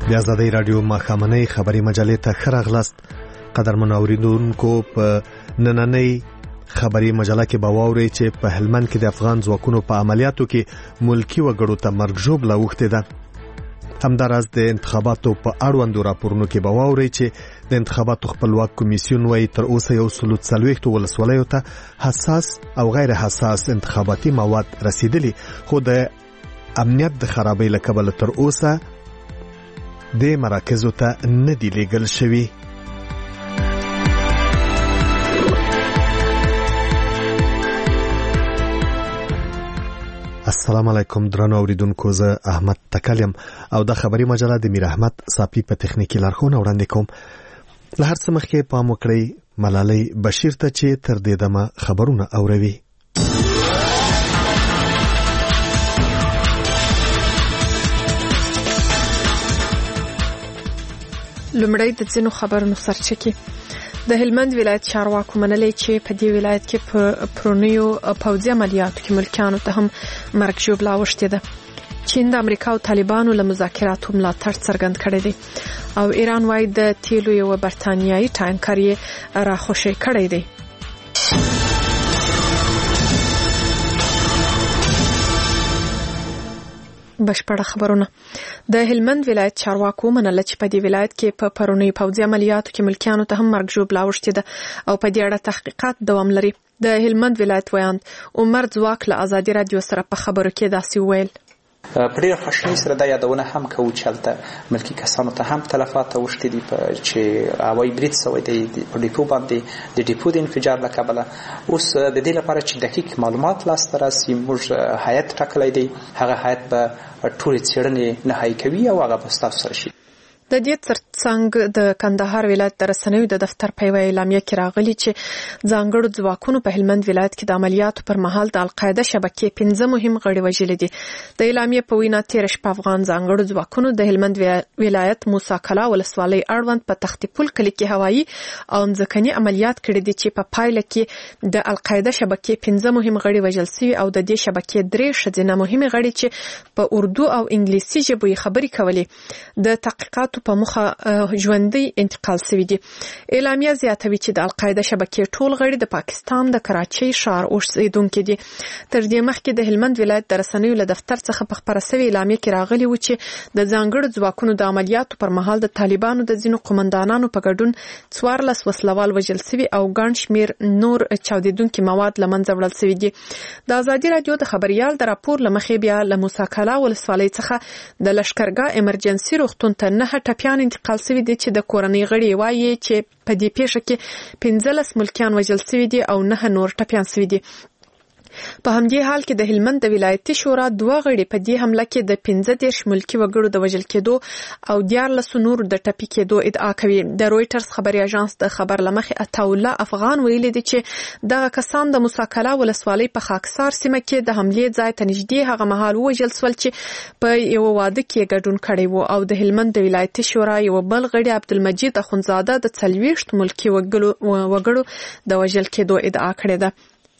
د آزادۍ رادیو ماښامنۍ خبري مجلې ته ښه راغلاست. قدرمن اوریدونکو، په نننۍ خبري مجله کې به واورئ چې په هلمند کې د افغان ځواکونو په عملیاتو کې ملکی وګړو ته مرګ ژوبله اوښتې ده. همداراز د انتخاباتو په اړوندو راپورونو کې به واورئ چې د انتخاباتو خپلواک کمیسیون وايي تر اوسه 140 ولسوالیو ته حساس او غیر حساس انتخاباتي مواد رسیدلي، خو د امنیت د خرابۍ له کبله تر اوسه د مراکزو ته نه دي لیږل شوي. السلام علیکم درنو اوریدونکو، زه احمد تکل یم او د خبري مجله د میر احمد صافي په تخنیکی لارښوونه وړاندې کوم. له هر څه مخکې پام وکړئ ملالۍ بشیر ته چې تر دې دمه خبرونه اوروي. لومړی د ځینو خبرونو سرچکې. د هلمند ولایت چارواکو منلې چې په دې ولایت کې په پرونیو پوځي عملیاتو کې ملکیانو ته هم مرګ ژوبله اوښتې ده. چین د امریکا او طالبانو له مذاکراتو ملاتړ څرګند کړی دی او ایران وايي د تیلو یو برتانیایي ټانکر یې راخوشی کړی دی. بشپړه خبرونه. د هلمند ولایت چارواکو منله چې په دې ولایت کې په پرونی پوځي عملیاتو کې ملکیانو ته هم مرګ ژوبله اوښتې ده او په دې اړه تحقیقات دوام لري. د هلمند ولایت ویاند عمر ځواک له آزادي رادیو سره په خبرو کې داسې وویل: په ډېره خواشینۍ سره دا یادونه هم کوو چې هلته ملکي کسانو ته هم تلفات اوښتي دي چې هوایي برید سوی دی په ډیپو باندې د ډیپو د انفجار له کبله. اوس د دې لپاره چې دقیق معلومات لاسته راسي، موږ هیئت ټاکلی دی. هغه هیئت به ټولې څېړنې نهایي کوي او هغه به ستاسو سره شي. د دې ترڅنګ د کندهار ولایت د رسنیو د دفتر په یوه اعلامیه کې راغلي چې ځانګړو ځواکونو په هلمند ولایت کې د عملیاتو پر مهال د القاعده شبکې 5 مهم غړي وژلي دي. د اعلامیې په وینا تېره شپه افغان ځانګړو ځواکونو د هلمند ولایت موسی کلا ولسوالۍ اړوند په تختی پل کلي کې هوایي او ځمکني عملیات کړي دي چې په پایله کې د القاعده شبکې 5 مهم غړي وژل شوي او د دې شبکې 3 ښځینه مهمې غړي چې په اردو او انګلیسي ژبو خبرې کولې د تحقیقات په مخه ژوندۍ انتقال شوي دي. اعلامیه زیاتوي چې د القاعده شبکې ټول غړي د پاکستان د کراچۍ ښار اوسیدونکي دي. تر دې مخکې د هلمند ولایت د رسنیو له دفتر څخه په خبره شوې اعلامیه کې راغلي و چې د ځانګړو ځواکونو د عملیاتو پر مهال د طالبانو د ځینو قومندانانو په ګډون 14 وسلوال وژل شوي او ګڼ شمېر نور چاودېدونکي مواد له منځه وړل شوي دي. د آزادي رادیو د خبریال د راپور له مخې بیا له موسی کلا ولسوالۍ څخه د لشکرګاه امرجنسي روغتون ته 9 ټپیان انتقال شوي دي چې د کورنۍ غړي وایي چې په دې پیښه کې 15 ملکیان وژل شوي دي او 9 نور ټپیان شوي دي. په همدې حال کې د هلمند د ولایتي شورا 2 غړي په دې حمله کې د 15 ملکی وګړو د وژل کېدو او 14 نور د ټپي کېدو ادعا کوي. د رويټرز خبري اژانس د خبر لمخې عطاالله افغان ویلي دي چې دغه کسان د موسی کلا ولسوالۍ په خاکسار سیمه کې د حملې ځای ته نږدې هغه مهال وژل شول چې په یو واده کې ګډون کړی وو او د هلمند د ولایتي شورا یو بل غړي عبدالمجید اخونزاده د 40 ملکی وګړو د وژل کېدو ادعا کړې ده.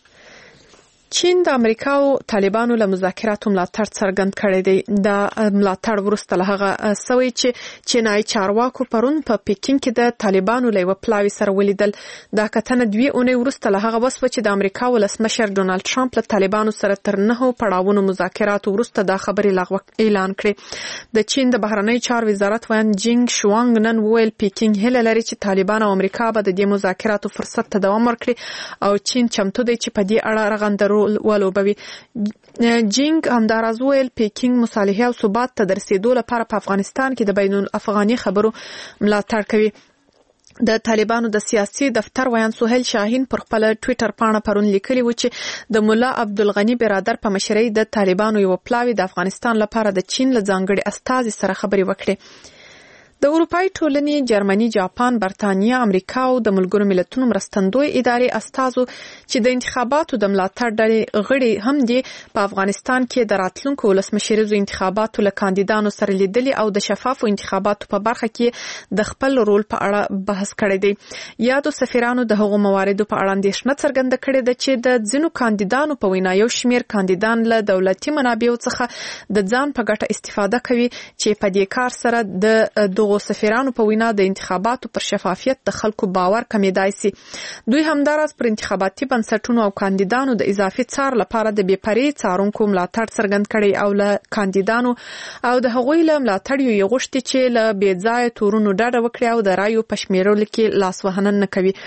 چین د امریکا او طالبانو له مذاکراتو ملاتړ څرګند کړی دی. د ملاتړ وروسته له هغه سوی چې چینایي چارواکو پرون په پیکینګ کې د طالبانو له یوه پلاوي سره ولیدل. دا کتنه 2 اونۍ وروسته له هغه وسوه چې د امریکا ولسمشر ډونالد ټرمپ له طالبانو سره تر 9 پړاوونو مذاکراتو وروسته دا خبرې لغوه اعلان کړې. د چین د بهرنی چارو وزارت ویاند جینګ شوانګ نن وویل پیکینګ هیله لري چې طالبان او امریکا به د دې مذاکراتو فرصت ته دوام ورکړي او چین چمتو دی چې په دې اړه رغندرو ولوبوي. جینګ همداراز ویل پیکینګ مصالحه او ثبات ته د رسیدو لپاره په افغانستان کې د بین الافغاني خبرو ملاتړ کوي. د طالبانو د سیاسي دفتر ویان سهیل شاهین پر خپل ټوئیټر پاڼه پرون لیکلی و چې د مولا عبدالغنی برادر په مشرۍ د طالبانو یو پلاوی د افغانستان لپاره د چین له ځانګړي استازي سره خبرې وکړي. د اروپای ټولنې جرمني، جاپان، برتانیا، امریکا او د ملګرو ملتونو مرستندوی ادارې استازو چې د انتخاباتو د ملاتړ ډلې غړي هم دي په افغانستان کې د راتلونکو ولسمشریزو انتخاباتو له کاندیدانو سره لیدلي او د شفافو انتخاباتو په برخه کې د خپل رول په اړه بحث کړی دی. یادو سفیرانو د هغو مواردو په اړه اندېښنه څرګنده کړې ده چې د ځینو کاندیدانو په وینا یو شمېر کاندیدان له دولتي منابعو څخه د ځان په ګټه استفاده کوي چې په دې کار سره د دغو سفیرانو په وینا د انتخاباتو پر شفافیت د خلکو باور کمیدای سي. دوی همداراز پر انتخاباتي بنسټونو او کاندیدانو د اضافي څار لپاره د بېپرې څارونکو ملاتړ څرګند کړي او له کاندیدانو او د هغوی له ملاتړیو یې غوښتي چې له بېځایه تورونو ډډه وکړي او د رایو په شمیرلو کې لاسوهنه نه کوي.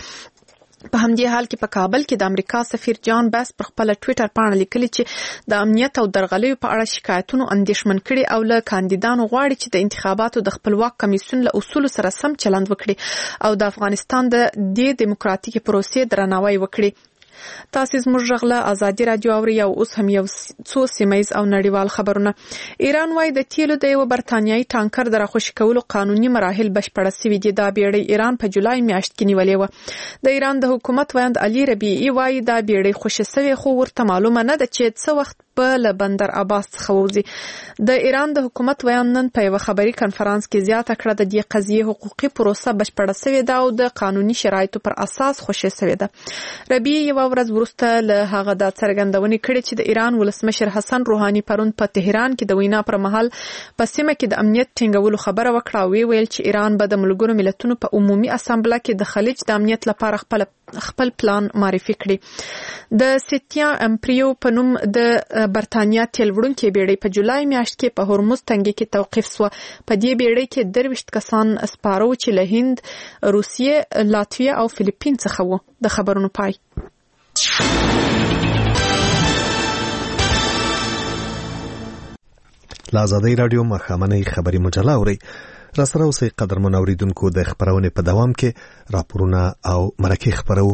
په همدې حال کې په کابل کې د امریکا سفیر جان بیس پر خپل ټوئیټر باندې لیکلي چې د امنیت او درغلیو په اړه شکایتونو اندېښمن کړي او له کاندیدانو غواړي چې د انتخاباتو د خپلواک کمیسیون له اصولو سره سم چلند وکړي او د افغانستان د دې دیموکراتیکي پروسې درناوی وکړي. تاسو زموږ غږ له ازادي رادیو اوري او اوس هم یو څو سیمایز او نړیوال خبرونه. ایران وايي د تیلو د یو برتانیایي ټانکر د راخوشي کولو قانوني مراحل بشپړ شوي دي. دا بیړۍ ایران په جولای میاشت کې نیولې و. د ایران د حکومت ویاند علي ربیعي وايي دا بیړۍ خوشي شوی خو ورته معلومه نه ده چې څه وخت له بندر عباس څخه وځي. د ایران د حکومت ویاند نن په یو خبري کنفرانس کې زیاته کړه د دې قضیې حقوقي پروسه بشپړه شوې ده او د قانوني شرایطو پر اساس خوشي شوې ده. ربیعي یو ورځ وروسته له هغه د څرګندونې کړې چې د ایران ولسمشر حسن روحاني پرون په تهران کې د وینا پر مهال په سیمه کې د امنیت ټینګولو خبره وکړه او ویل چې ایران به د ملګرو ملتونو په عمومي اسامبله کې د خلیج د امنیت لپاره خپل پلان معرفي کړي. د سیتیا امپریو په نوم د برتانیا تیل وړونکې بیړۍ په جولای میاشت کې په هرمز تنګي کې توقیف شوه. په دې بیړۍ کې 23 کسان سپاره و چې له هند، روسیې، لاتویا او فلیپین څخه وو. د خبرونو پای. لازادی رادیو مخامنه خبری مجله اوري. راسره اوسئ قدرمن اوریدونکو د خبرونې په دوام کې راپورونه او مرکې خبرو.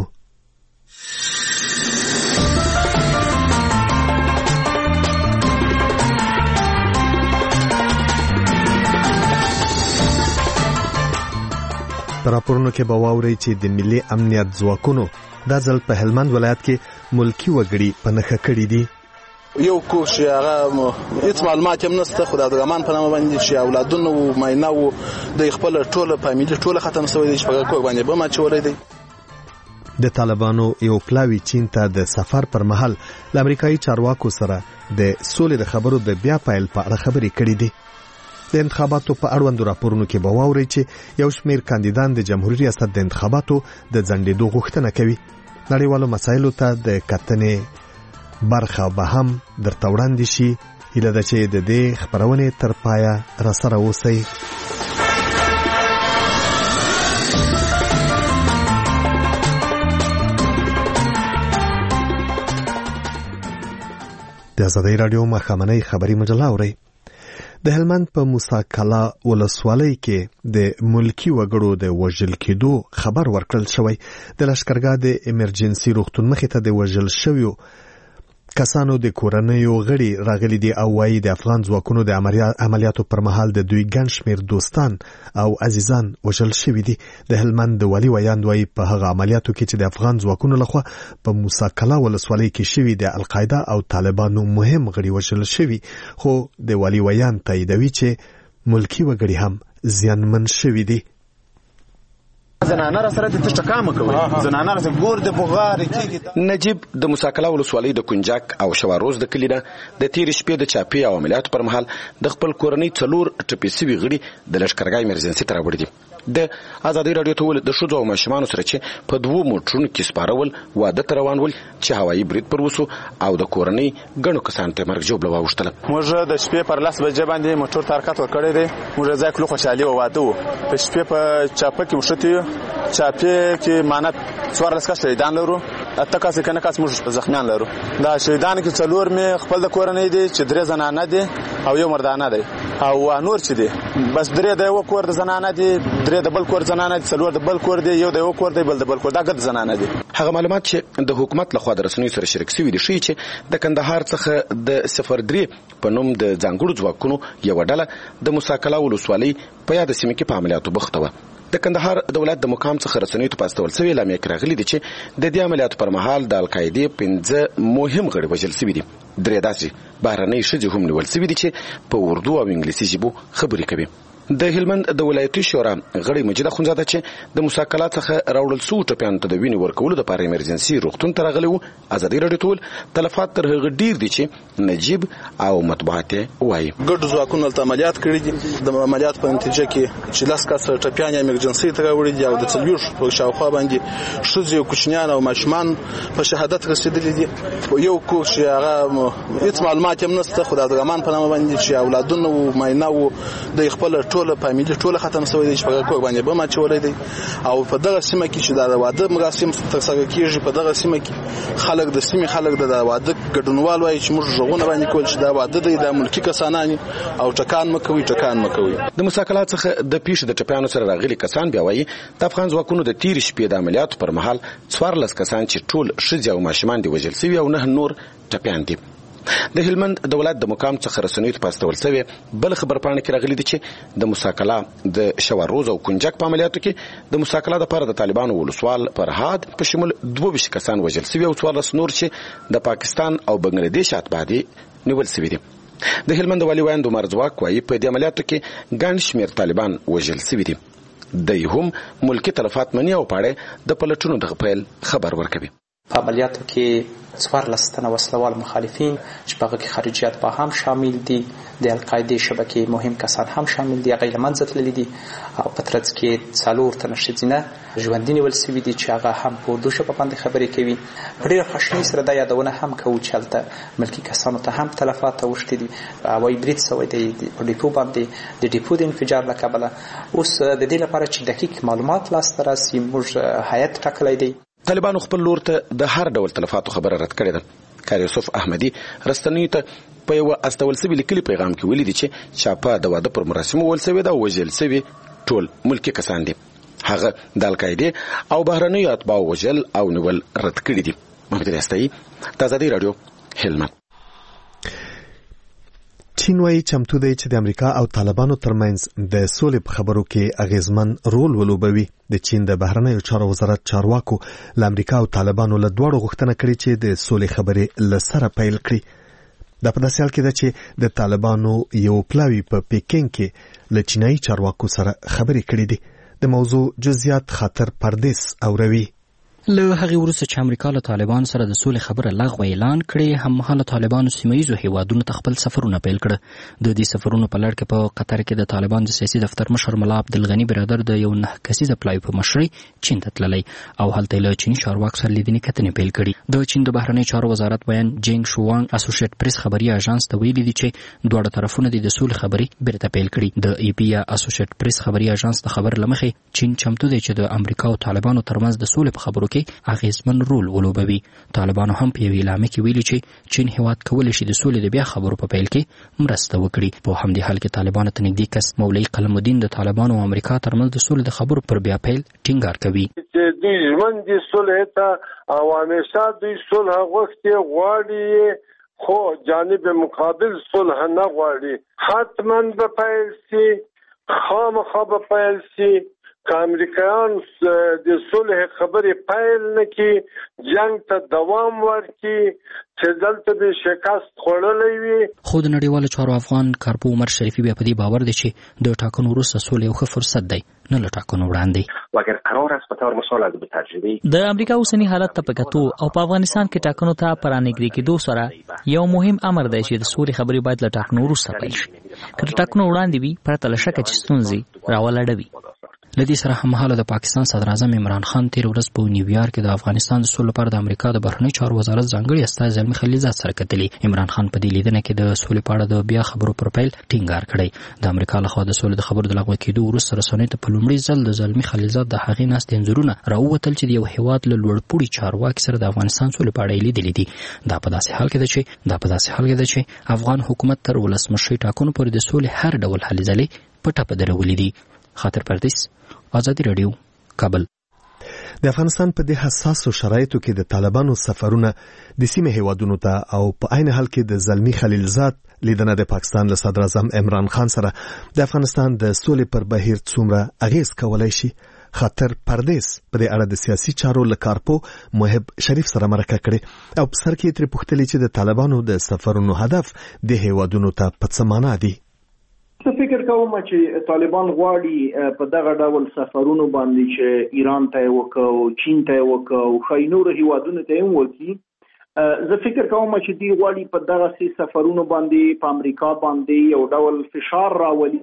راپورونو کې به واورئ چې د ملي امنیت ځواکونو دا ځل په هلمند ولایت کې ملکی وګړي په نښه کړي دي. یو کوش هغه هیڅ معلومات هم نشته، خو د عبدالرحمن په نامه باندې چې اولادونه او ماینه او د خپل ټوله فامیلی ټوله ختم شوی دی چې په کوګ باندې به ما چولې دی. د طالبانو یو پلاوی چین ته د سفر پر مهال د امریکایي چارواکو سره د سولې د خبرو د بیا پایل په اړه خبرې کړې دي. د انتخاباتو په اړوند راپورونو کې به واورئ چې یو شمېر کاندیدان د جمهوریت ریاست د انتخاباتو د ځنډېدو غوښتنه کوي. نړیوالو مسایلو ته د کتنې برخه به هم درته وړاندې شي. هیله ده چې د دې خبرونې تر پایه راسره اوسئ. د ازادۍ رادیو مخامنۍ خبری مجله اورئ. د هلمند په موسی کلا ولسوالۍ کې د ملکی وګړو د وژل کېدو خبر ورکړل شوی. د لشکرګاه د ایمرجنسي روغتون مخې ته د وژل شویو کسانو د کورنیو غړي راغلي دي او وايي د افغان ځواکونو د عملیاتو پر مهال د دوی ګڼ شمېر دوستان او عزیزان وژل شوي دي. د هلمند د والي ویاند وايي په هغه عملیاتو کې چې د افغان ځواکونو لخوا په موسی کلا ولسوالۍ کې شوي د القاعده او طالبانو مهم غړي وژل شوي، خو د والي ویاند تاییدوي چې ملکی وګړي هم زیانمن شوي دي. زنانه را سره د تشکامه کوي، زنانه را سره ګور د بغار کیږي. نجیب د موسی کلا ولسوالۍ د کنجاک او شواروز د کلینا د تیر شپې د چاپی او عملیاتو پر مهال د خپل کورنۍ 4 ټپي سوي غړي د لشکرګاه ایمرجنسي ته راوړي دي. د ازادي رادیو ته ول د شوزو او ماشومان سره چې په 2 موټرونو کې سپارول واده ته روان ول چې هوایي برید پر وسو او د کورنۍ غنو کسان ته مرګ جوړ لواوشتل. موږ د شپې پر 10 بجې باندې موټر ترکات ورکړی دی. موږ ځای کلو خوشالي او واده په شپې په چاپه کې وشته چاپی کې معنا 14 کس شهیدان لرو، اته کس کنه کس موږ زخمیان لرو. دا شهیدان کې 4 مې خپل د کورنۍ دي چې 3 زنانه دي او یو مردانه دی او نور چې دي بس 3 د یو کور د زنانه دي، 3 د بل کور زنانه دي، 4 د بل کور دي، یو د یو کور دی، بل د بل کور، دا ګډ زنانه دي. هغه معلومات چې د حکومت لخوا د رسنیو سره شریک شوي دي ښیي چې د کندهار څخه د 03 په نوم د ځانګړو ځواکونو یو ډله د موساکلا ولسوالۍ په یاد سیمه کې په عملیاتو بوخته وه. د کندهار د ولایت د مقام څخه رسنیو ته پاستول شوی اعلامیه کې راغلي دي چې د دې عملیاتو پر مهال د القاعده 15 مهم غړي وژل شوي دي. 3 داسې بهرنۍ ښځې هم نیول شوي دي چې په اردو او انګلیسي ژبو خبرې کوي. د هلمند د ولایتي شورا غړي مجید اخونزاده چې د موساکلا څخه راوړل شو ټپیانو ته د وینې ورکولو لپاره ایمرجنسي روغتون ته راغلي وو. ازادي راډیو ټول تلفات تر هغه ډیر دي چې نجیب او مطبوعات وایي ګډ ځواکونه ته عملیات کړي دي. د عملیات په نتیجه کې چې لاس کس ټپیان ایمرجنسي ته راوړي دي او د څلور په شاوخوا باندې ښځې او کوچنیان او ماشومان په شهادت رسیدلي دي. یو کو چې هغه هیڅ معلومات هم نشته، خو د عبدالرحمن په نامه باندې چې اولادونه او ماینه او د خپل ټوله فامیلی ټوله ختم شوی دی، چې په کور باندې بم اچولې دی. او په دغه سیمه کې چې د واده مراسم ترسره کیږي، په دغه سیمه کې خلک د سیمه خلک د واده ګډونوال وایي چې موږ ژغونه باندې کول چې دا واده دی د ملکی کسانانی او ټکان مکوي. د موساکلا څخه د پیښې د ټپیانو سره راغلي کسان بیا وایي د افغان ځواکونو د تیر شپې د عملیاتو پر مهال 14 کسان چې ټول ښځې او ماشومان دي وژل شوي او 9 نور ټپیان دي. د هلمند د ولایت د مقام څخه رسنیو ته پاستول شوی بل خبرپاڼه کې راغلي دي چې د موساکلا د شواروز او کنجک په عملیاتو کې د موساکلا د لپاره د طالبانو ولسوال فرهاد په شمول 22 کسان وژل شوي او 14 نور چې د پاکستان او بنگلاديش اتباع دي نیول شوي دي. د هلمند والي وایند عمر ځواک وایي په دې عملیاتو کې ګڼ شمېر طالبان وژل شوي دي. دوی هم ملکی تلفات مني او پاړې د پلټونو د پیل خبر ورکوي. په عملیاتو کې 14 تنه وسلوال مخالفین چې په هغه کې خارجيات به هم شامل دي، د القاعده شبکې مهم کسان هم شامل دي، هغه لمنځه تللي دي او په ترڅ کې 4 تنه ښځینه ژوندي نیول شوي دي چې هغه هم په اردو ژبه باندې خبرې کوي. په ډېره خواشینۍ سره دا یادونه هم کوو چې هلته ملکي کسانو ته هم تلفات اوښتي دي. هوایي برید شوی دی په ډیپو باندې د ډیپو د انفجار له کبله. اوس د دې لپاره چې دقیق معلومات لاسته راسي موږ هیئت ټاکلی دی. طالبانو خپل لور ته د هر ډول تلفاتو خبره رد کړې ده. کار یوسف احمدي رستنیو ته په یو استول سوي لیکلي پیغام کې ویلي دي چې چاپه د واده پر مراسمو ول سوي دا وژل سوي ټول ملکی کسان دي. هغه د القاعده او بهرنیو اتباع وژل او نیول رد کړي دي. محمد ریاستي ازادي راډیو هلمند. چین وايي چمتو دی چې د امریکا او طالبانو ترمنځ د سولې په خبرو کې اغیزمن رول ولوبوي. د چین د بهرنیو چارو وزارت چارواکو ل امریکا او طالبانو له دوړو غوښتنه کړې چې د سولې خبرې لسره پیل کړي. د په داسې حال کې ده چې د طالبانو یو پلاوی په پیکینګ کې له چینایي چارواکو سره خبرې کړې دي. د موضوع جزئیات خاطر پردیس اوروي. له هغه وروسته چې امریکا له طالبان سره د سولې خبره لغوه اعلان کړي، هم مهاله طالبانو سیمایي هیوادونو ته خپل سفرونه پیل کړ. د دې سفرونو په لړ کې په قطر کې د طالبان د سیاسي دفتر مشر ملا عبدالغنی برادر د یو 9 کسیزه پلای په مشرۍ چین ته تللی او هلته له چینی چارواکو سره لیدنې کتنې پیل کړي. د چین د بهرنی چارو وزارت بیان جینګ شوانګ اسوسییټ پریس خبري اژانس ته ویلي دي چې دواړه طرفونه د سولې خبرې بیرته پیل کړي. د ای پی یا اسوسییټ پریس خبري اژانس د خبر لمخې چین چمتو دی چې د امریکا او طالبانو ترمنځ د سولې په خبرو کې اغیزمن رول ولوبوي. طالبانو هم په یوه اعلامیه کې ویلي چې چین هیواد کولی شي د سولې د بیا خبرو په پیل کې مرسته وکړي. په همدې حال کې طالبانو ته نږدې کس مولوي قلم الدین د طالبانو او امریکا ترمنځ د سولې د خبرو پر بیا پیل ټینګار کوي. چې دوی ژوند دي سولې ته او همیشه دوی صلح غوښتي غواړي، خو جانب مقابل صلح نه غواړي. حتما به پیل شي، خامخا به پیل شي. که امریکایان د صلح خبرې پیل نه کړي، جنگ ته دوام ورکړي، چې دلته به شکست خوړلی وي. خو د نړیوالو چارو افغان کارپو عمر شریفي بیا په دې باور دی چې د ټاکنو وروسته سولې یو ښه فرصت دی، نه له ټاکنو وړاندې. واگر قرار است به طور مثال از به تجربه د امریکا اوسنی حالت ته په کتو او په افغانستان کې ټاکنو ته پرانګري کېدو سره یو مهم امر دی چې د سولې خبرې باید له ټاکنو وروسته پیل شي. که ټاکنو وړاندې وي پرته له شکه چې ستونزې راولړوي. لدې سره هممهاله د پاکستان صدر اعظم عمران خان تیر ورځ په نیویارک کې د افغانستان د سولې لپاره د امریکا د بهرنی چارو وزارت ځانګړي استازي زلمی خلیلزاد سره کتلي. عمران خان په دې لیدنه کې د سولې په اړه د بیا خبرو پر پیل ټینګار کړی. د امریکا لخوا د سولې د خبرو د لغوه کېدو وروسته رسنیو ته په لومړي ځل د زلمی خلیلزاد د هغې ناستې انځورونه راووتل چې د یو هیواد له لوړپوړي چارواکي سره د افغانستان سولې په اړه لیدلي دي. دا په داسې حال کې ده چې افغان حکومت تر ولسمشرۍ ټاکنو پورې د سولې هر ډول هلې ځلې په ټپه درولې دي. خاطر پردیس، آزادي رادیو، کابل. د افغانستان په دې حساسو شرایطو کې د طالبانو سفرونه د سیمې هیوادونو ته او په عین حال کې د زلمی خلیلزاد لیدنه د پاکستان له صدر اعظم عمران خان سره د افغانستان د سولې پر بهیر څومره اغیز کولای شي. خاطر پردیس په دې اړه د سیاسي چارو له کارپو محب شریف سره مرکه کړې او په سر کې ترې پوښتلې چې د طالبانو د سفرونو هدف د هیوادونو ته په څه معنا دی. زه فکر کوم چې طالبان غواړي په دغه ډول سفرونو باندې چې ایران ته وکړو، چین ته وکړو، خو نور هیوادونو ته هم وکړي. زه فکر کوم چې دی غواړي په دغه سي سفرونو باندې په امریکا باندې یو ډول فشار راولي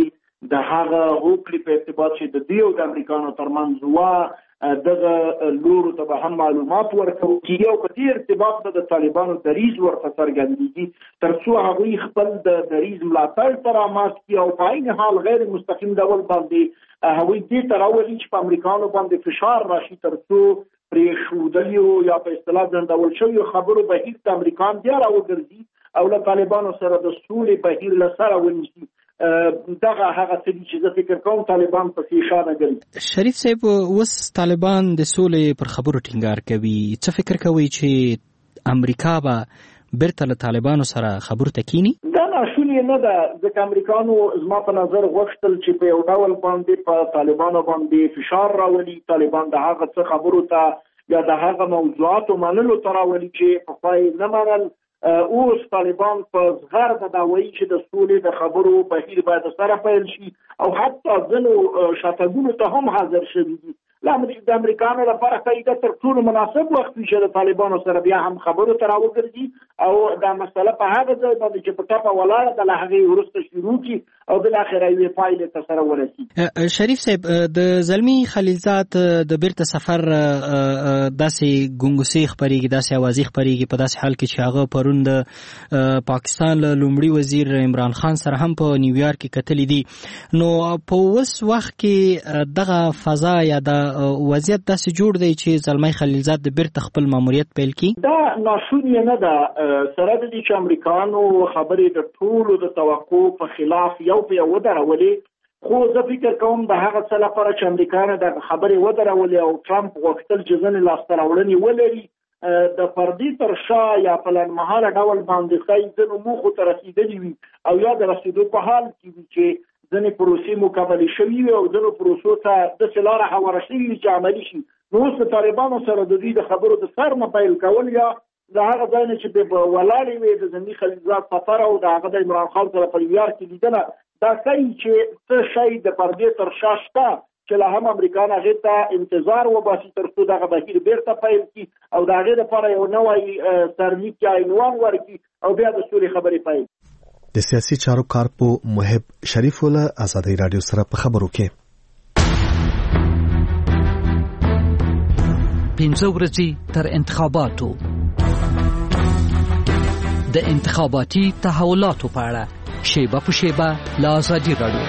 د هغه هوکړې په ارتباط چې د دیو د امریکانو ترمنځ دغه لورو ته به هم معلومات ورکړو چې یو په دې ارتباط د طالبانو دریځ ورته څرګندېږي تر څو هغوی خپل د دریځ ملاتړ ته رامات کړي او په عین حال غیر مستقیم ډول باندې هغوی دې ته راولي چې په امریکانو باندې فشار راشي تر څو پرېښودلیو یا په اصطلاح ځنډول شویو خبرو بهیر د امریکان بیا راوګرځي او له طالبانو سره د سولې بهیر له سره ونیسي. دغه هغه څه چې زه فکر کوم طالبان په اشاره کوي. شریف صاحب، اوس طالبان د سولې پر خبرو ټینګار کوي. څه فکر کوي چې امریکا به بیرته له طالبانو سره خبرو ته کینی؟ دا ناشونې نه ده، ځکه امریکانو زما په نظر غوښتل چې په یو ډول باندې په طالبانو باندې فشار راولي، طالبان د هغه څه خبرو ته یا د هغه موضوعاتو منلو ته راولي چې پخوای نه منل. اوس طالبان په زغرده دا وایي چې د سولې د خبرو بهیر باید سره پیل شي او حتی ځینو شاتګونو ته هم حاضر شوي دي. د امریکانو لپاره ښایي تر ټولو مناسب وخت وي چې د طالبانو سره بیا هم خبرو ته راوګرځي او دا مسله په هغه ځای باندې چې په ټپه ولاړه ده له هغې وروسته شروع کړي او بالاخره یوې پایلې ته سره ورسي. شریف صاحب، د زلمی خلیلزاد د بیرته سفر داسې ګنګوسې خپرېږي، داسې اوازې خپرېږي په داسې حال کې چې هغه پرون د پاکستان له لومړي وزیر عمران خان سره هم په نیویارک کې کتلي دي. نو په اوس وخت کې دغه فضا یا د وضعیت داسې جوړ دی چې زلمی خلیلزاد د بیرته خپل ماموریت پیل کړي؟ دا ناشونې نه ده، سره د دې چې امریکانو خبرې د ټولو د توقع په خلاف یو په یو ودرولې، خو زه فکر کوم د هغه څه لپاره چې امریکانو د خبرې ودرولې او ټرمپ غوښتل چې ځینې لاسته راوړنې ولري د فردي تر شا یا په لنډمهاله ډول باندې ښایي ځینو موخو ته رسېدلي وي او یا د رسېدو په حال کې وي چې ځینې پروسې مکملې شوي وي او ځینو پروسو ته داسې لاره هواره شوي وي چې عملي شي. نو اوس د طالبانو سره د دوی د خبرو د سر نه پیل کول یا د هغه ځای نه چې به ولاړې وي د زلمی خلیلزاد سفر او د هغه د عمران خان سره په نیویارک کې لیدنه، دا ښایي چې څه شی د پردې تر شا شته چې لا هم امریکان هغې ته انتظار وباسي تر څو دغه بهیر بیرته پیل کړي او د هغې لپاره یو نوی سرلیک یا عنوان ورکړي او بیا د سولې خبرې پیل. د سیاسي چارو کارپو محب شریف له آزادۍ رادیو سره په خبرو کې 15 ورځې تر انتخاباتو د انتخاباتي تحولاتو په اړه شیبه په شیبه له آزادۍ رادیو.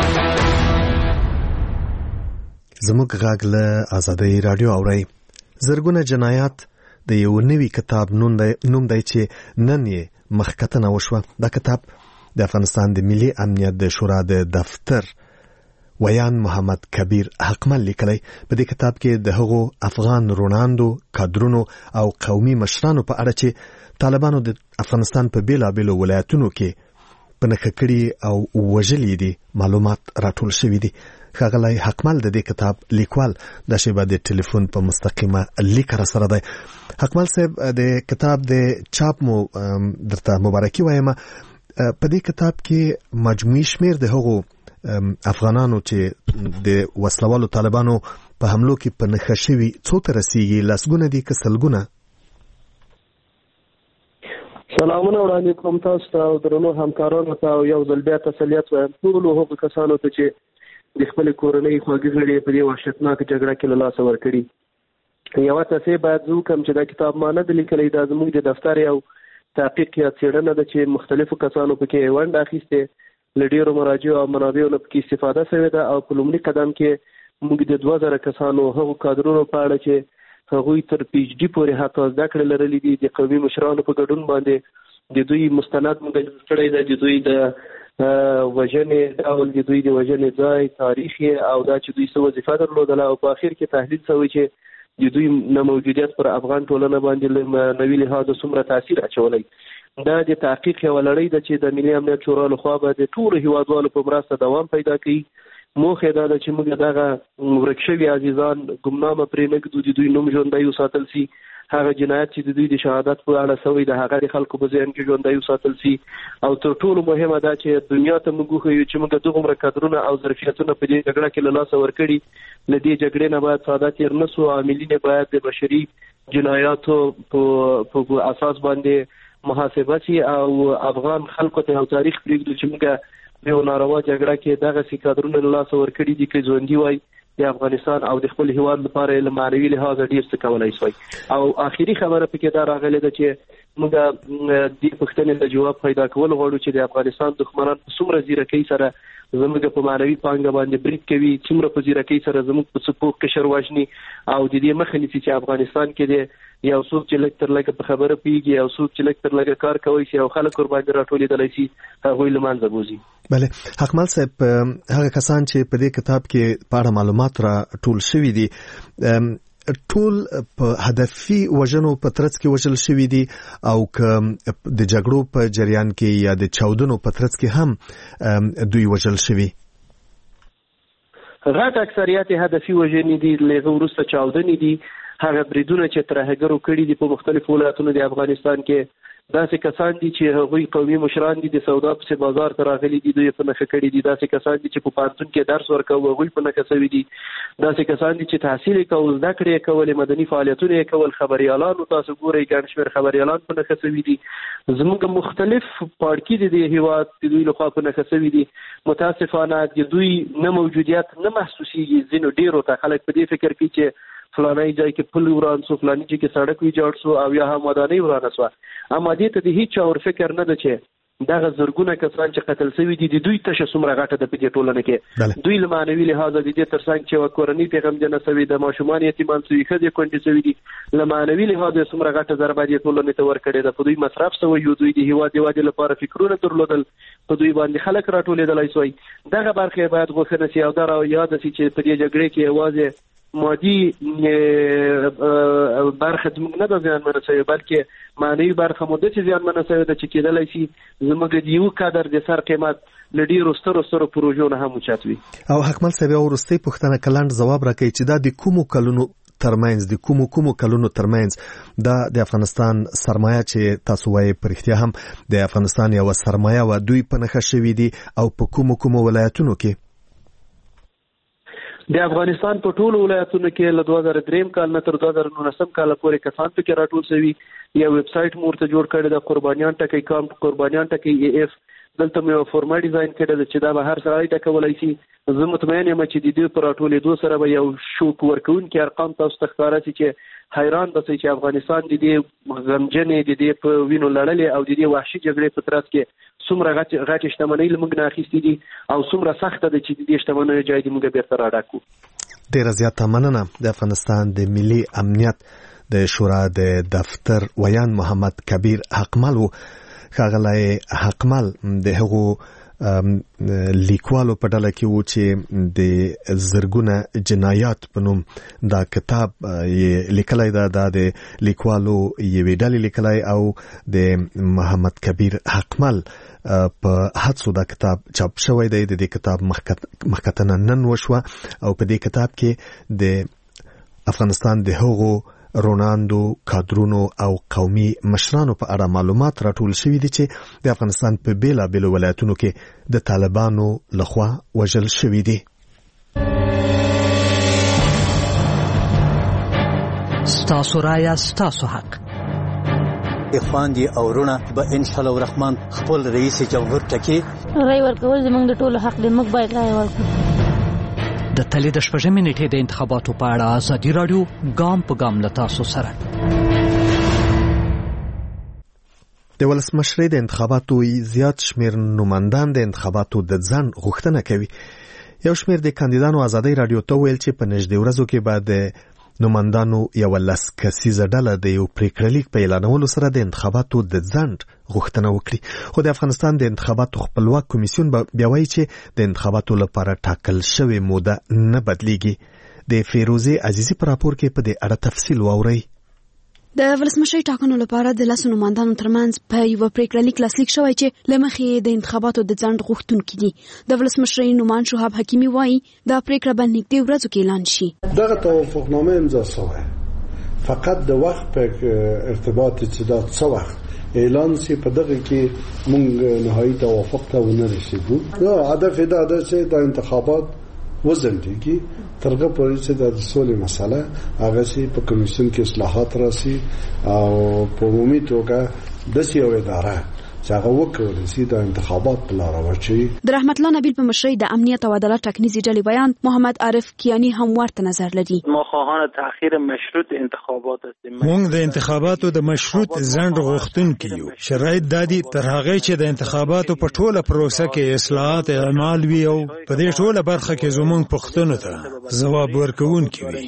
زموږ غږ له آزادۍ رادیو اورئ. زرګونه جنایات د یو نوي کتاب نوم دی چې نن یې مخکتنه وشوه. دا کتاب د افغانستان د ملي امنیت د شورا د دفتر ویان محمد کبیر حقمل لیکلی. په دې کتاب کې د هغو افغان روناندو، کادرونو او قومي مشرانو په اړه چې طالبانو د افغانستان په بیلابیلو ولایتونو کې په نښه کړي او وژلي دي معلومات راټول شوي دي. ښاغلی حقمل د دې کتاب لیکوال د شیبه د ټلیفون په مستقیمه لیک را سره دی. حقمل صاحب، د کتاب د چاپ مو درته مبارکي وایم. په دې کتاب کې مجموعي شمیر د هغو افغانانو چې د وسلوالو طالبانو په حملو کې په نښه شوي څو ته رسیږي؟ لسګونه دي که سلګونه؟ سلامونه وړاندې کوم تاسو ته او درنو همکارانو ته او یو ځل بیا تسلیت وایم ټولو هغو کسانو ته چې د خپل کورنۍ خواږه غړي په دې وحشتناک جګړه کې له لاسه ورکړي. یو تاسو باید زه کوم چې دا کتاب ما نه دی لیکلی، دا زموږ د دفتر یو تحقیق یا څېړنه ده چې مختلفو کسانو پکې ونډه اخیستې، له ډېرو مراجعو او منابعو نه پکې استفاده شوې ده، او په لومړي قدم کې موږ د 2000 کسانو هغو کادرونو په اړه چې هغوی تر پی ایچ ډي پورې حتی زده کړې لرلې دي د قومي مشرانو په ګډون باندې د دوی مستند موږ جوړ کړی دی، د دوی د وژنې ډول، د دوی د وژنې ځای، تاریخ او دا چې دوی څه وظیفه درلودله، او په اخر کې تحلیل شوی چې د دوی نه موجودیت پر افغان ټولنه باندې نوي لحاظ څومره تاثیر اچولی. دا د تحقیق یوه لړۍ ده چې د ملي امنیت شورا لخوا به د ټولو هیوادوالو په مرسته دوام پیدا کوي. موخه دا ده چې موږ دغه ورک شوي عزیزان ګمنامه پرې نه ږدو، د دوی نوم ژوندی وساتل سي، هغه جنایت چې د دوی د شهادت په اړه شوی د هغه د خلکو په ذهن کې ژوندی وساتل سي، او تر ټولو مهمه دا چې دنیا ته موږ وښیو چې موږ دغومره کادرونه او ظرفیتونه په دې جګړه کې له لاسه ورکړي. له دې جګړې نه باید ساده تېر نه سو، عاملین باید د بشري جنایاتو په اساس باندې محاسبه سي، او افغان خلکو ته یو تاریخ پرېږدو چې موږ یو ناروا جګړه کې دغه سي کادرونه له لاسه ورکړي دي چې ژوندي وای د افغانستان او د خپل هیواد لپاره له معنوي لحاظه ډېر څه کولای شوی. او آخري خبره پکې دا راغلې ده چې موږ د پښتنې ته جواب پیدا کول غواړو چې د افغانستان دښمنان په څومره ځیرکۍ سره زموږ په معنوي پانګه باندې برید کوي، څومره په ځیرکۍ سره زموږ په څپوک کشر وژني، او د دې مخه نیسي چې افغانستان کې د یو څوک چې لږ تر لږه په خبره پیږي، یو څوک چې لږ تر لږه کار کوي شي او خلک ورباندې راټولېدلی شي، هغوی له منځه بوځي. بله حقمل صاحب، هغه کسان چې په دې کتاب کې په اړه معلومات را ټول شوي دي، ټول په هدفي وژنو په ترڅ کې وژل شوي دي، او که د جګړو په جریان کې یا د چاودنو په ترڅ کې هم دوی وژل شوي؟ غټ اکثریت هدفي وژنې دي، له هغه وروسته چاودنې دي. هغه بریدونه چې ترهګرو کړي دي په مختلفو ولایتونو د افغانستان کې، داسې کسان دي چې هغوی قومي مشران دي، د سودا پسې بازار ته راغلي دي، دوی په نښه کړي دي. داسې کسان دي چې په پوهنتون کې درس ورکوي، هغوی په نښه شوي دي. داسې کسان دي چې تحصیل یې کول، زده کړې یې کولې، مدني فعالیتونه یې کول، خبریالانو تاسو ګورئ ګڼ شمېر خبریالان په نښه شوي دي. زموږ مختلف پاړکي د دې هېواد د دوی لخوا په نښه شوي دي. متاسفانه د دوی نه موجودیت نه محسوسېږي. ځینو ډېرو ته خلک په دې فکر کوي چې فلانی ځای کې پل وران سو، فلانی ځای کې سړک ویجاړ سو، او یا هم ودانۍ ورانه سوه. اما دې ته د هیڅ چا ور فکر نه ده چې دغه زرګونه کسان چې قتل شوي دي د دوی تشه څومره غټه ده په دې ټولنه کې. دوی له معنوي لحاظه د دې تر څنګ چې یوه کورنۍ پرې غمجنه شوې ده، ماشومان یتیمان شوي، ښځې کونډې شوي دي، له معنوي لحاظه څومره غټه ضربه دې ټولنې ته ورکړې ده. په دوی مصرف شوی یو، دوی د هېواد د ودې لپاره فکرونه درلودل، په دوی باندې خلک راټولېدلی شوی. دغه برخې باید غوښنه شي، او دا یاد شي چې په دې جګړې کې یوازې مادي برخه زموږ نه ده زیانمنه شوې، بلکې معنوي برخه مو داسې زیانمنه شوې ده چې کېدلی شي زموږ د یو قدر د سر قیمت له ډېرو سترو پروژو نه هم اوچت وي. او حکمل صاحب، یوه وروستۍ پوښتنه که لنډ ځواب راکوي چې دا د کومو کلونو ترمنځ، د کومو کلونو ترمنځ دا د افغانستان سرمایه چې تاسو وایي په رښتیا هم د افغانستان یوه سرمایه وه، دوی په نښه شوي دي، او په کومو ولایتونو کې؟ د افغانستان په ټولو ولایتونو کې له 2003 کال نه تر 2019 کال پورې کسان پکې راټول شوي. یو ویب سایټ مو ورته جوړ کړی د قربانیان ټکی کامپ، قربانیان ټکی AF. دلته مې یو فورمه ډیزاین کړی ده چې دا به هر سړی ټکولی شي. زه مطمئن یم چې د دې په راټولېدو سره به یو شوک ورکوونکي ارقام تاسو ته ښکاره شي چې حیران به شئ چې افغانستان د دې غمجنې، د دې په وینو لړلې او د دې وحشي جګړې په ترڅ کې څومره غټې شتمنۍ له موږ نه اخیستې دي، او څومره سخته ده چې د دې شتمنیو ځای دې موږ بېرته راډک کړو. ډېره زیاته مننه. د افغانستان د ملي امنیت د شورا د دفتر ویان محمد کبیر حقمل و. ښاغلی حقمل د هغو لیکوالو په ډله کې و چې د زرګونه جنایات په نوم دا کتاب یې لیکلی ده. دا د لیکوالو یوې ډلې لیکلی، او د محمد کبیر حقمل په هڅو دا کتاب چاپ شوی دی. د دې کتاب مخکتنه نن وشوه، او په دې کتاب کې د افغانستان د هغو روناندو کادرونو او قومي مشرانو په اړه معلومات راټول شوي دي چې د افغانستان په بیلابیلو ولایتونو کې د طالبانو لخوا وژل شوي دي. ستاسو رایه ستاسو حق. اخوان او رونه به ان شاء الله الرحمن خپل رئیس جمهور ټکی رای ورکول زموږ د ټولو حق دی. موږ باید رای ورکړو. د تلې د شپږمې نیټې د انتخاباتو په اړه ازادي راډیو ګام په ګام له تاسو سره. د ولسمشرۍ د انتخاباتو زیات شمیر نمایندان د انتخاباتو د ځنډ غوښتنه کوي. یو شمیر د کاندیدانو ازادي راډیو ته ویل چې په نږدې ورځو کې به د نمایندانو یو لس کسیزه ډله د یو پریکړلیک په اعلانولو سره د انتخاباتو د ځنډ غوښتنه وکړي. خو د افغانستان د انتخاباتو خپلواک کمیسیون بیا وایي چې د انتخاباتو لپاره ټاکل شوې موده نه بدلیږي. د فیروزه عزیزی پر راپور کې په دې اړه تفصیل واورئ. د ولسمشرۍ ټاکنو لپاره د لسو نمایندانو ترمنځ په یو پریکړلیک لاسلیک شوی چې لمخې د انتخاباتو د ځنډ غوښتونکي دي. د ولسمشرۍ نومان شهاب حکیمی وایي دا پریکړه به نږدې ورځو کې اعلان شي. دغه توافقنامه امضا شوی، فقط د وخت په ارتباط چې دا څه وخت اعلان شي په دغه کې موږ نهایي توافق ته ونه رسیدو. هدف دا ده چې د انتخابات وزندگی ترغه پورې چې د سولې مسله هغه سي په کمیسیون کې اصلاحات راسي او په عمومي توګه د سیاو اداره چې هغه وکړي چې د انتخابات په لار واچي. د رحمت الله نبیل په مشرۍ د امنیت او عدالت ټاکنیزې ډلې بیان محمد عارف کیانی هم ورته نظر لري. ما خواهان تأخیر مشروط انتخابات هستیم. موږ د انتخاباتو د مشروط ځنډ غوښتونکي یو. شرایط دادي تر هغه چې د انتخاباتو په ټوله پروسه کې اصلاحات اعمال وي او په دې ټوله برخه کې زموږ پوښتنو ته ځواب ورکوونکي وي.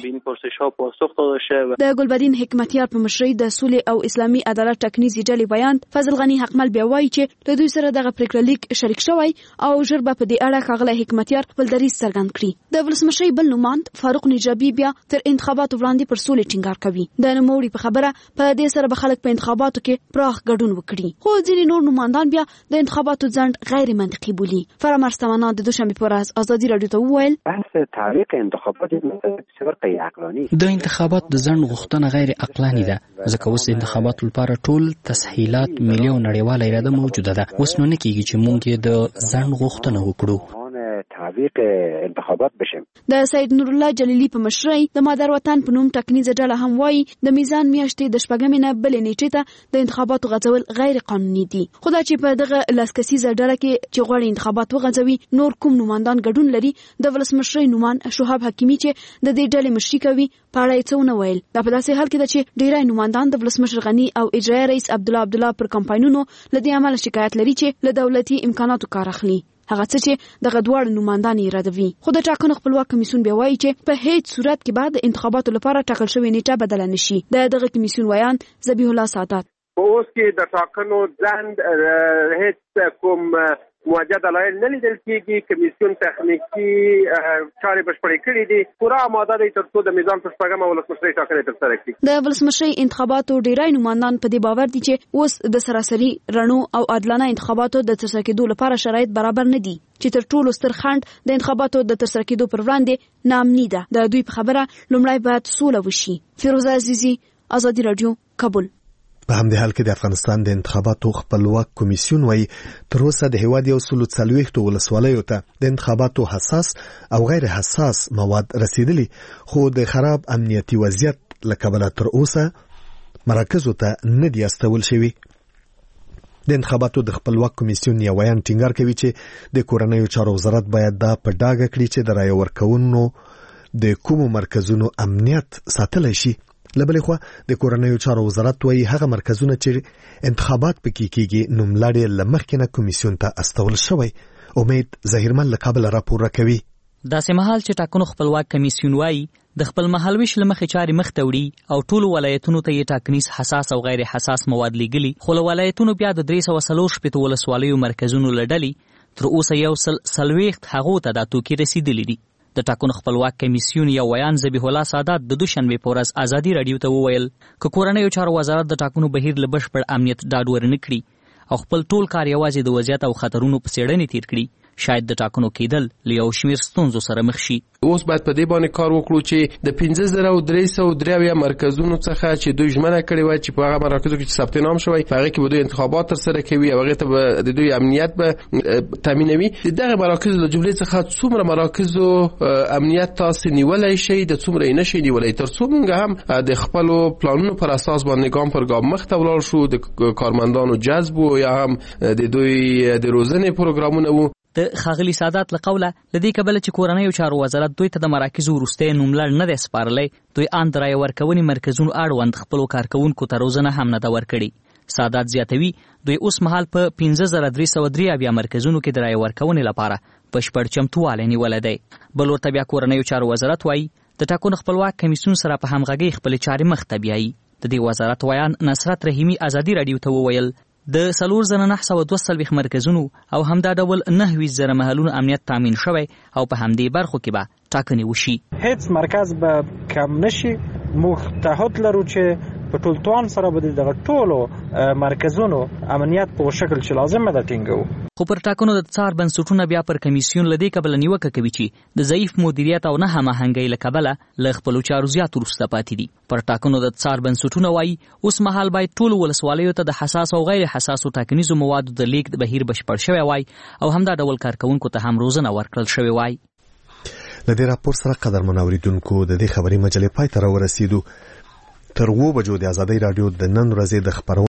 د ګلبدین حکمتیار په مشرۍ د سولې او اسلامي عدالت ټاکنیزې ډلې بیان فضل غنی حقمل وایي چې له دوی سره دغه پریکړلیک شریک شوی او ژر به په دې اړه ښاغلی حکمتیار خپل دریځ څرګند کړي. د ولسمشرۍ بل نوماند فاروق نجابي بیا تر انتخاباتو وړاندې پر سولې ټینګار کوي. د نوموړي په خبره په دې سره به خلک په انتخاباتو کې پراخ ګډون وکړي. خو ځینې نور نوماندان بیا د انتخاباتو ځنډ غیر منطقي بولي. فرامرز تمنا د دوشنبه په ورځ ازادي راډیو ته وویل بحث تعلیق انتخابات بسیار عقلانی د انتخابات د ځنډ غوښتنه غیر عقلانی ده ځکه اوس د انتخاباتو لپاره ټول تسهیلات ملي او نړیواله اراده موجوده ده. اوس نو نه کیږي چې مونږ یې د ځنډ غوښتنه وکړو. تعویق انتخابات بشم. د سید نور الله جلیلی په مشرۍ د مادر وطن په نوم ټاکنیزه ډله هم وایي د میزان میاشتې د شپږمې نه بلې نیټې ته د انتخاباتو غځول غیر قانوني دي. خو دا چې په دغه لس کسیزه ډله کې چې غواړي انتخابات وغځوي نور کوم نوماندان ګډون لري د ولسمشرۍ نومان شهاب حکیمی چې د دې ډلې مشري کوي په اړه یې څه ونه ویل. دا په داسې حال کې ده چې ډیری نوماندان د ولسمشر غني او اجرایي رئیس عبدالله پر کمپاینونو له دې عمله شکایت لري چې له دولتي امکاناتو کار اخلي. هغه څه چې دغه دواړه نوماندان یې ردوي. خو د ټاکنو خپلواک کمیسیون بیا وایي چې په هیڅ صورت کې به د انتخاباتو لپاره ټاکل شوې نیټه بدله نشي. دغه کمیسیون ویان ذبیح الله سعادت اوس کې د ټاکنو ځنډ هیڅ کوم موجه دلایل نه لیدل کېږي. کمیسیون تخنیکی چارې بشپړې کړې دي. پوره آماده دی تر څو د میزان په شپږمه ولسمشرۍ ټاکنې ترسره کړي. د ولسمشرۍ انتخاباتو ډیری نوماندان په دې باور دي چې اوس د سراسري رڼو او عادلانه انتخاباتو د ترسره کېدو لپاره شرایط برابر نه دي چې تر ټولو ستر خنډ د انتخاباتو د ترسره کېدو پر وړاندې ناامني ده. د دوی په خبره لومړی باید سوله وشي. فیروزه عزیزی ازادي راډیو کابل. په همدې حال کې د افغانستان د انتخاباتو خپلواک کمیسیون وایي تر اوسه د هیواد 140 ولسوالیو ته د انتخاباتو حساس او غیر حساس مواد رسیدلی خو د خراب امنیتي وضعیت له کبله تر اوسه مراکزو ته نه دي استول شوي. د انتخاباتو د خپلواک کمیسیون یو بیان ټینګار کوي چې د کورنیو چارو وزارت باید دا په ډاګه کړي چې د رایې ورکونو د کومو مرکزونو امنیت ساتلی شي. لبلې خو د کورنیو چارو وزارت وایي هغه مرکزونه چې انتخابات پکې کیږي نوملړ لمخکنه کمیسیون ته استول شوی. امید ظاهرمن له کابل راپور راکوي. داسې مهال چې ټاکنو خپلواک کمیسیون وایي د خپل مهالویش لمخې چارې مخ ته وړي او ټولو ولایتونو ته یې ټاکنیز حساس او غیر حساس مواد لیږلي، خو له ولایتونو بیا د 340 ولسوالیو مرکزونو له ډلې تر اوسه 140 هغو ته دا توکي رسیدلي دي. د ټاکنو خپلواک کمیسیون یو ویان ذبیح الله سعادت د دوشنبه په ورځ ازادي راډیو ته وویل که کورنیو چارو وزارت د ټاکنو بهیر له بشپړ امنیت ډاډ ورنه کړي او خپل ټول کار یوازې د وضعیت او خطرونو په څېړنې تیر کړي شاید د ټاکنو کېدل له یو شمېر ستونزو سره مخ شي. اوس باید په دې باندې کار وکړو چې د 15303 مرکزونو څخه چې دوی ژمنه کړې وای چې په هغه مراکزو کې ثبت نام شوی هغه کې به دوی انتخابات ترسره کوي او هغه ته د دوی امنیت به تامینوي. دغه مراکز له جملې څخه څومره مراکزو امنیت تاسو نیولای شي د څومره نشي نیولای تر څو موږ هم د خپل پلانونو پر اساس باندې ګام پر ګام مخ ته ولاړ شو. د کارمندانو جذب او یا هم د دوی د روزنې پروګرامونه وو. د ښاغلي سادات له قوله له دې کبله چې کورنیو چارو وزارت دوی ته د مراکزو وروستی نوملړ نه دی سپارلی، دوی ان د رایې ورکونې مرکزونو اړوند خپلو کارکوونکو ته روزنه هم نه ده ورکړې. سادات زیاتوي دوی اوس مهال په 15383 مرکزونو کې د رایې ورکونې لپاره بشپړ چمتووالی نیولی دی. بل ورته بیا کورنیو چارو وزارت وایي د ټاکنو خپلواک کمیسیون سره په همغږۍ خپلې چارې مخ ته بیایي. د دې وزارت ویان نصرت رحیمي ازادي راډیو ته وویل د 4942 مرکزونو او همدا ډول 9000 محلونو امنیت تامین شوی او په همدې برخو کې به ټاکنې وشي. هیڅ مرکز به کم نشي. موږ تعهد لرو چې په ټول توان سره به دغه ټولو مرکزونو امنیت په شکل چې لازم ده ټینګو. خو پر ټاکنو د څار بنسټونه بیا پر کمیسیون لدی کبل نیوکه کوي چې د ضعیف مدیریت او نه هماهنګۍ له کبله له خپلو چارو زیات وروسته پاتې دي. پر ټاکنو د څار بنسټونه وایي اوس مهال باید ټولو ولسوالیو ته د حساس او غیر حساسو ټاکنیزو موادو د لیږد بهیر بشپړ شوی وای او همدا ډول کارکوونکو ته هم روزنه ورکړل شوی وای. له دې راپور سره قدرمن اوریدونکو د دې خبري مجلې پای ته راورسېدو. تر 2 بجو د ازادۍ راډیو د نن ورځې د خبرونو